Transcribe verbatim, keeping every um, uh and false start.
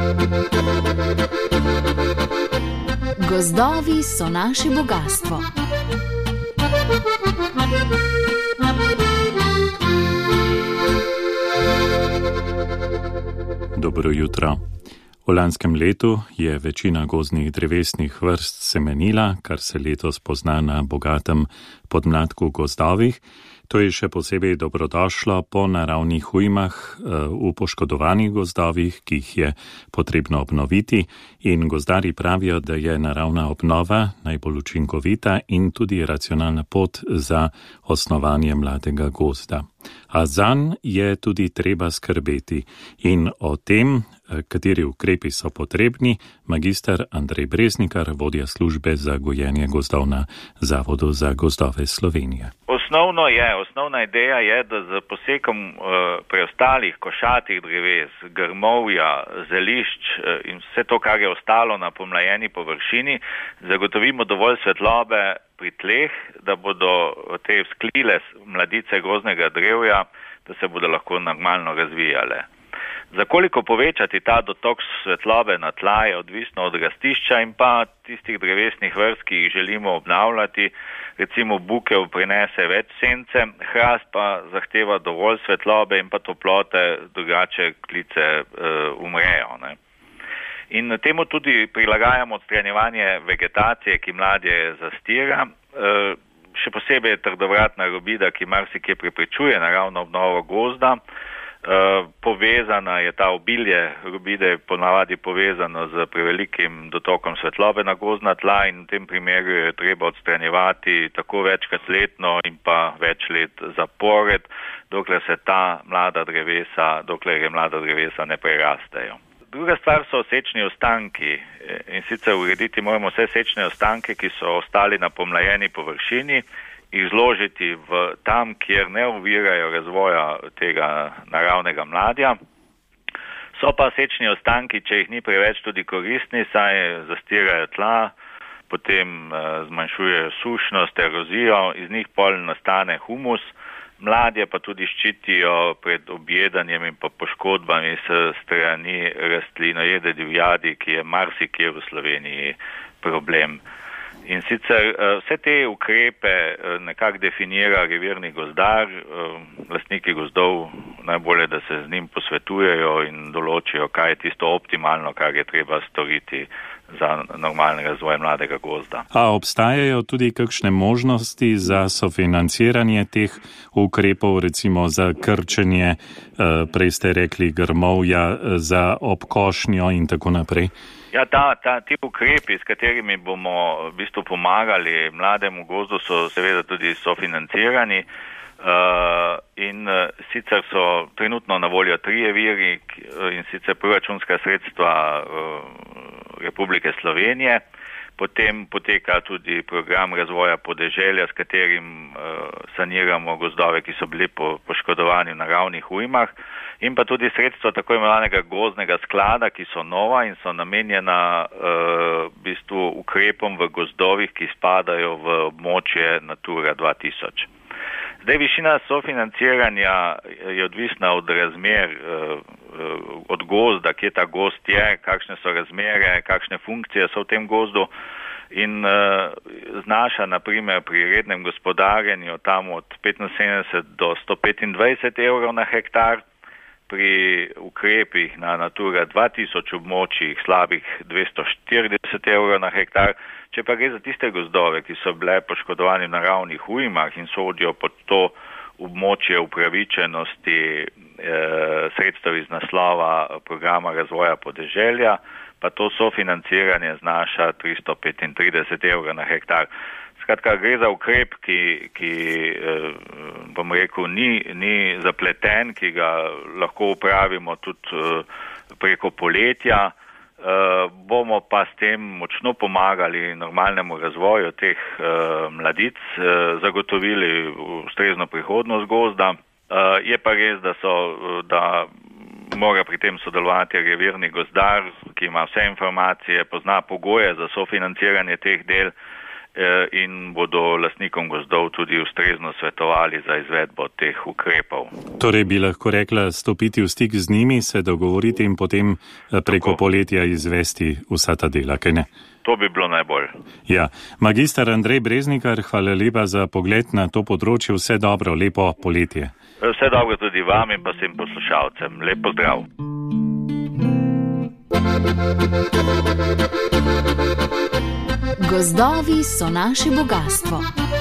Gozdovi so naše bogastvo. Dobro jutro. V lanskem letu je večina gozdnih drevesnih vrst semenila, kar se letos pozna na bogatem podmladku gozdovih. To je še posebej dobrodošlo po naravnih ujmah v poškodovanih gozdovih, ki jih je potrebno obnoviti, in gozdarji pravijo, da je naravna obnova najbolj učinkovita in tudi racionalna pot za osnovanje mladega gozda. A zanj je tudi treba skrbeti in o tem, kateri ukrepi so potrebni, magister Andrej Breznikar, vodja službe za gojenje gozdov na Zavodu za gozdove Slovenije. Osnovno je, osnovna ideja je, da z posekom uh, preostalih košatih dreves, grmovja, zelišč uh, in vse to, kar je ostalo na pomlajeni površini, zagotovimo dovolj svetlobe pri tleh, da bodo te vzklile mladice gozdnega drevja, da se bodo lahko normalno razvijale. Za koliko povečati ta dotok svetlobe na tla je odvisno od rastišča in pa tistih drevesnih vrst, ki jih želimo obnavljati. Recimo bukev prinese več sence, hrast pa zahteva dovolj svetlobe in pa toplote, drugače klice uh, umrejo. Ne? In temu tudi prilagajamo odstranjevanje vegetacije, ki mladje zastira. Uh, še posebej je trdovratna robida, ki marsikje preprečuje naravno obnovo gozda. Uh, povezana je ta obilje robide ponavadi povezano z prevelikim dotokom svetlobe na gozdna tla in v tem primeru je treba odstranjevati tako večkrat letno in pa več let zapored, dokler se ta mlada drevesa, dokler je mlada drevesa ne prerastejo. Druga stvar so sečni ostanki in sicer urediti moramo vse sečne ostanke, ki so ostali na pomlajeni površini, izložiti v tam, kjer ne ovirajo razvoja tega naravnega mladja. So pa sečni ostanki, če jih ni preveč, tudi koristni, saj zastirajo tla, potem uh, zmanjšujejo sušnost, erozijo, iz njih pol nastane humus, mladje pa tudi ščitijo pred objedanjem in pa poškodbami s strani rastlinojede divjadi, ki je marsikje v Sloveniji problem. In sicer vse te ukrepe nekako definira revirni gozdar, lastniki gozdov najbolje, da se z njim posvetujejo in določijo, kaj je tisto optimalno, kar je treba storiti za normalni razvoj mladega gozda. A obstajajo tudi kakšne možnosti za sofinanciranje teh ukrepov, recimo za krčenje, prej ste rekli grmovja, za obkošnjo in tako naprej? Ja, ta, ta, ti ukrepi, s katerimi bomo v bistvu pomagali mlademu gozdu, so seveda tudi sofinancirani uh, in uh, sicer so trenutno na voljo trije viri in sicer proračunska sredstva uh, Republike Slovenije, potem poteka tudi program razvoja podeželja, s katerim uh, saniramo gozdove, ki so bili po, poškodovani v naravnih ujmah, in pa tudi sredstva tako imenovanega gozdnega sklada, ki so nova in so namenjena uh, v bistvu ukrepom v gozdovih, ki spadajo v območje Natura dva tisoč. Zdaj, višina sofinanciranja je odvisna od razmer, uh, od gozda, kje ta gozd je, kakšne so razmere, kakšne funkcije so v tem gozdu in uh, znaša naprimer pri rednem gospodarjenju tam od petinsedemdeset do sto petindvajset evrov na hektar, pri ukrepih na Natura dva tisoč območjih slabih dvesto štirideset evrov na hektar. Če pa gre za tiste gozdove, ki so bile poškodovani v naravnih ujmah in sodijo pod to območje upravičenosti eh, sredstev iz naslova programa razvoja podeželja, pa to sofinanciranje znaša tristo petintrideset evrov na hektar. Skratka, gre za ukrep, ki, ki bom rekel, ni, ni zapleten, ki ga lahko upravimo tudi preko poletja. Bomo pa s tem močno pomagali normalnemu razvoju teh mladic, zagotovili ustrezno prihodnost gozda. Je pa res, da, so, da mora pri tem sodelovati revirni gozdar, ki ima vse informacije, pozna pogoje za sofinanciranje teh del. in bodo lastnikom gozdov tudi ustrezno svetovali za izvedbo teh ukrepov. Torej bi lahko rekla stopiti v stik z njimi, se dogovoriti in potem preko Tako. poletja izvesti vsa ta dela, kaj ne? To bi bilo najbolj. Ja. Magister Andrej Breznikar, hvala lepa za pogled na to področje. Vse dobro, lepo poletje. Vse dobro tudi vam in pa vsem poslušalcem. Lep pozdrav. Gozdovi so naše bogatstvo.